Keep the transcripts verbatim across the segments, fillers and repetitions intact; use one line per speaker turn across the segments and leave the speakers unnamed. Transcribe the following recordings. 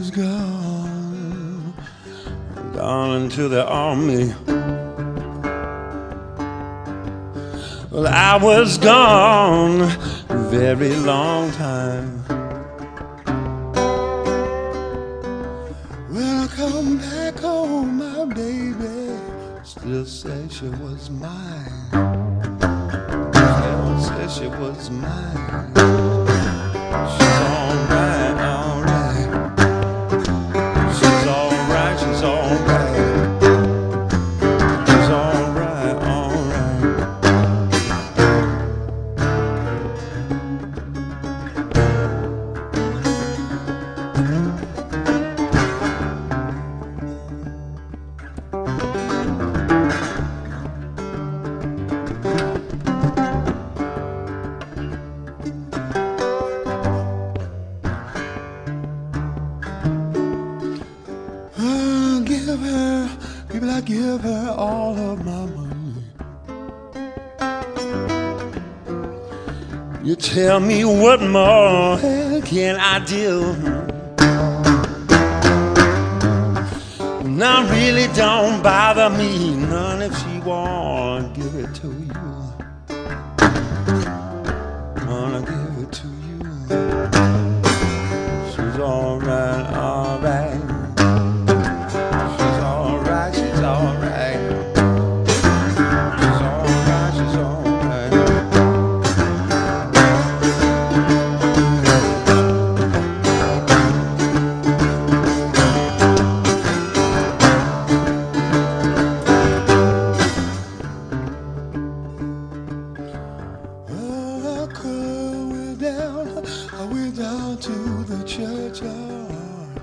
was gone, gone into the army. Well, I was gone a very long time. When I come back home, my baby still says she was mine. Still says she was mine. She's alright, alright. She's alright, she's alright. She's alright, alright. Give her, people, I give her all of my money. You tell me what more can I do? Now really don't bother me none if she won't give it to you. Wanna give it to you. She's alright, alright. I went down to the churchyard.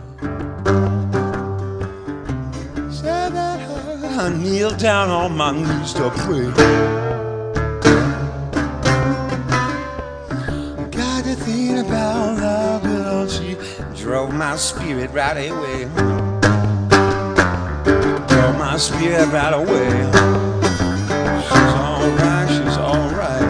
Said that I kneel down on my knees to pray. Got to think about the girl, she drove my spirit right away. Drove my spirit right away. She's alright, she's alright.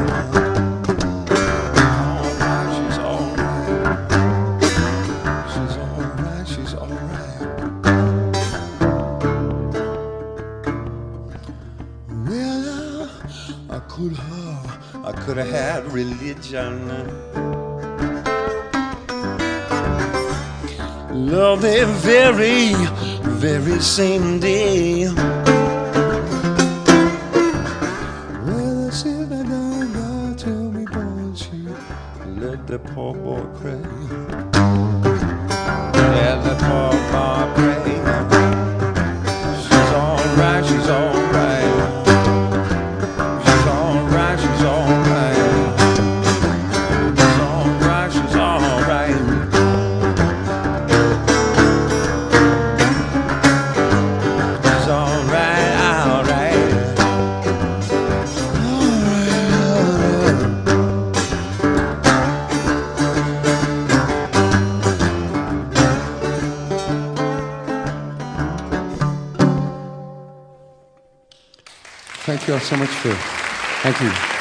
I could have, I could have had religion. Love the very, very same day. Well, I said I don't God tell me, boy, she let the poor boy cry. Let the poor boy cry. She's alright, she's alright. Thank you all so much for, thank you.